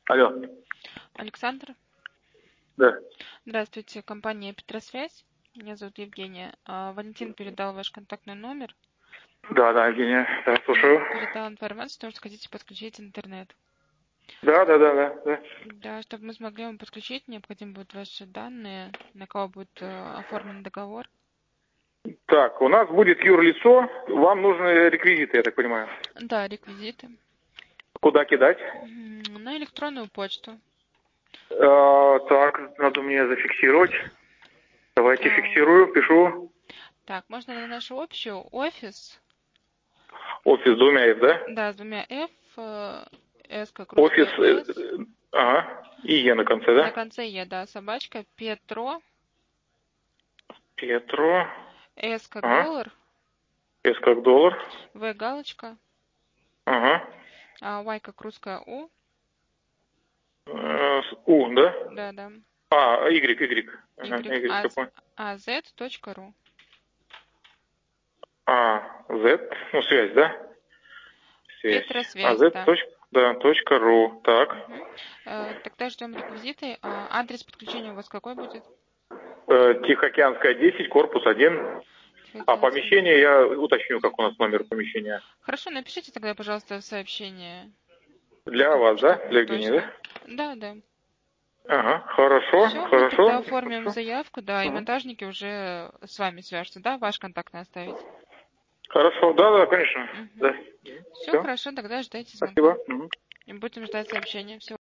Алло, Александр, да. здравствуйте, компания Петросвязь. Меня зовут Евгения. Валентин передал ваш контактный номер. Да, Евгения, да, слушаю. Передал информацию, что хотите подключить интернет. Да. Да, чтобы мы смогли вам подключить, необходимы будут ваши данные, на кого будет оформлен договор. Так, у нас будет юрлицо, вам нужны реквизиты, я так понимаю. Да, реквизиты. Куда кидать? На электронную почту. Так, надо мне зафиксировать. Давайте фиксирую, пишу. Так, можно на нашу общую офис. Офис с двумя F, да? Да, с двумя F, S как Офис, русская S. ага, и Е на конце, На да? конце Е, да, собачка, Петро, Петро, S как ага, доллар, С как доллар, В галочка, ага, Y как русская У. У, да? Да. Y. Ага, Y, Y, я понял. az.ru. Z, ну, связь, да? Связь. Петросвязь, Az. да. Да, .ру. Так. Мгм. Тогда ждем реквизиты. Адрес подключения у вас какой будет? Тихоокеанская 10, корпус 1. А Тихоокеанская помещение 10. я уточню, как у нас номер помещения. Хорошо, напишите тогда, пожалуйста, в сообщение, Для вас, да? чтобы Для Евгения, точно. да? Да. Ага, хорошо, Все, мы тогда хорошо. оформим Хорошо, заявку, да, и Ага. монтажники уже с вами свяжутся, да, ваш контактный оставить. Хорошо, да, конечно. Да. Все Все, хорошо, тогда ждайте звонка. спасибо. Мгм. И будем ждать сообщения. Всего